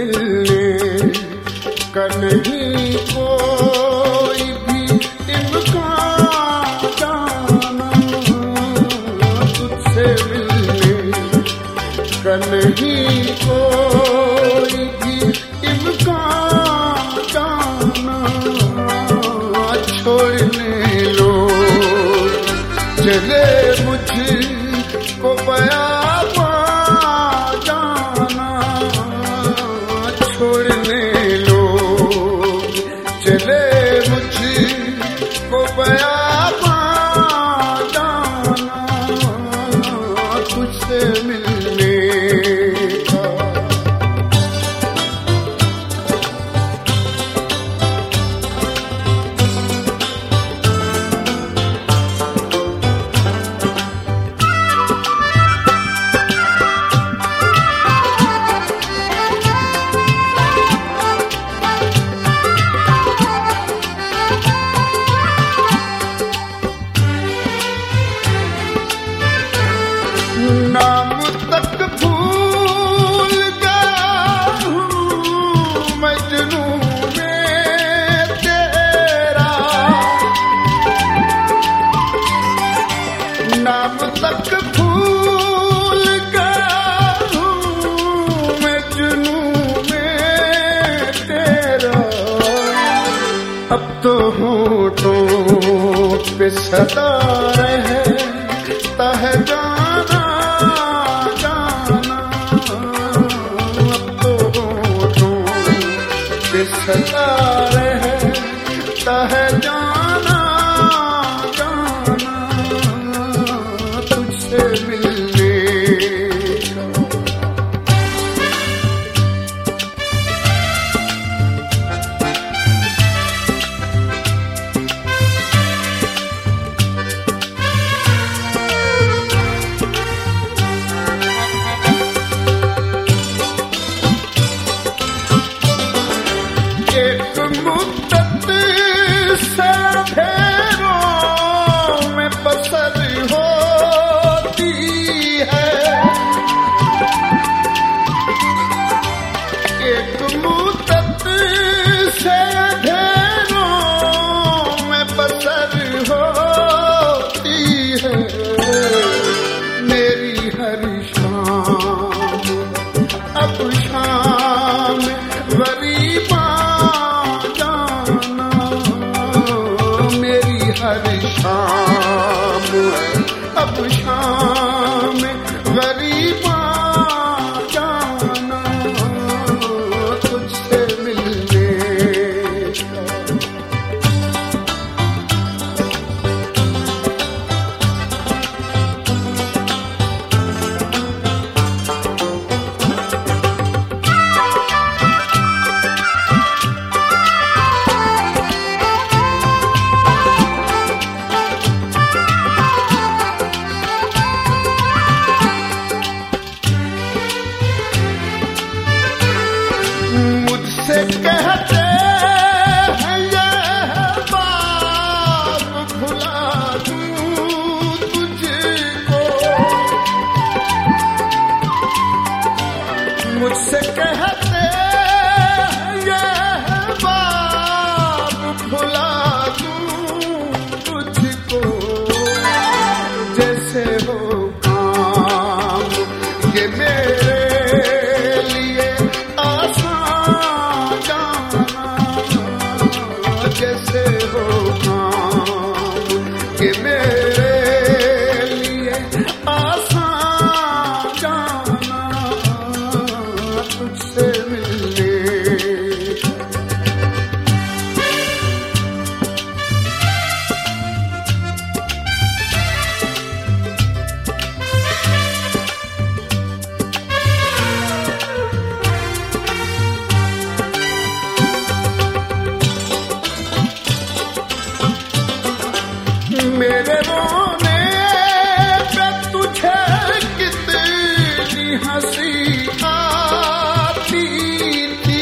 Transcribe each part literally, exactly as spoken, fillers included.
मिलने का नहीं कोई भी इम्कान जाना, तुझसे मिलने का नहीं कोई भी इम्कान जाना। छोड़ने लो चले मुझको बयाबा जाना, छोड़ने लो चले मुझको बयाबा जाना, तुझसे मिलने का। नाम तक भूल गया हूँ मजनू में तेरा, नाम तक भूल गया हूँ मजनू में तेरा। अब तो होठों पे सदा रहता है जाना जाना, अब तो होठों पे सदा रहता है जाना जाना, तुझसे मिलने का। एक मुद्दत से फेरों में बसर होती है, एक मुद्दत से फेरों में बसर होती है। मेरी हर शाम अब शाम गरीबा हर शाम अब शाम गरीबा जाना, तुझसे मिलने का। मुझसे कहते हैं ये बात भुला दूं तुझको, मुझसे कहते हैं ये बात भुला दूं तुझको। जैसे हो काम ये मेरे लिए आसान जाना, जैसे हो काम ये मेरे लिए आसान जाना, तुझसे मिलने मेरे रोने पे तुझे कितनी हंसी आती थी,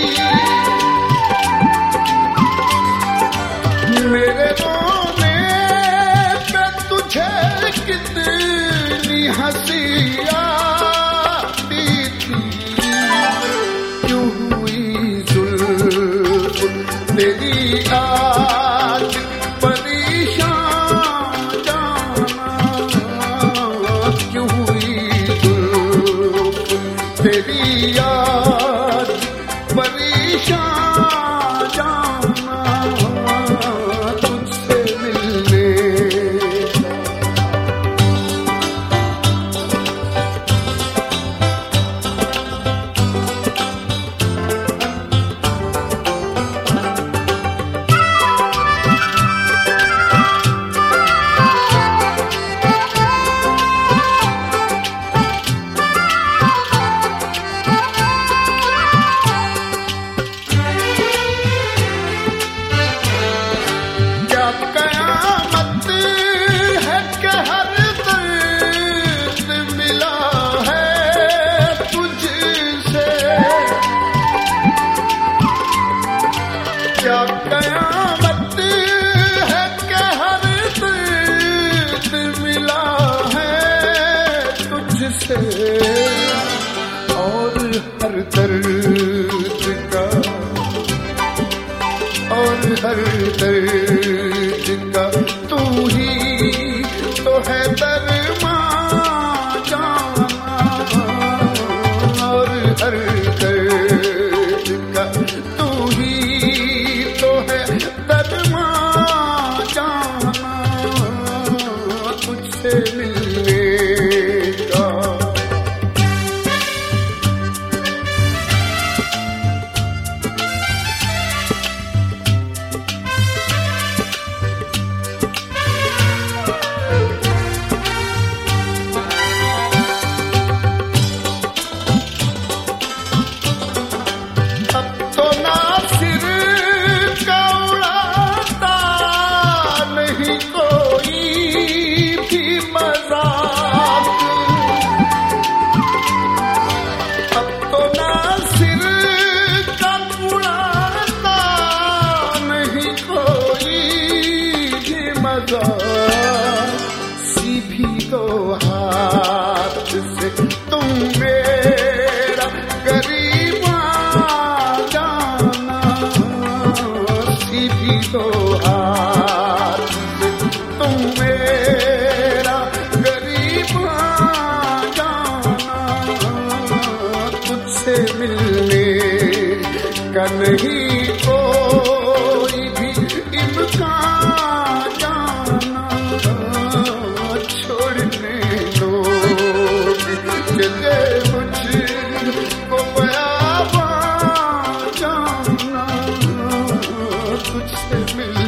मेरे रोने पे तुझे कितनी हंसी आती थी। क्यों हुई तुझसे और हर दर्द का और हर दर्द का तू ही तो है दरमान जाना और हर दर्द का तू ही तो है दरमान जाना तुझसे मिलने का। सीधी दो हाथ से तुम मेरा करीब आ जाना सीधी दो हाथ से तुम मेरा करीब आ जाना तुझसे मिलने का नहीं कोई भी इम्कान छोड़ने लोग चले मुझको बयाबान जाना तुझसे मिल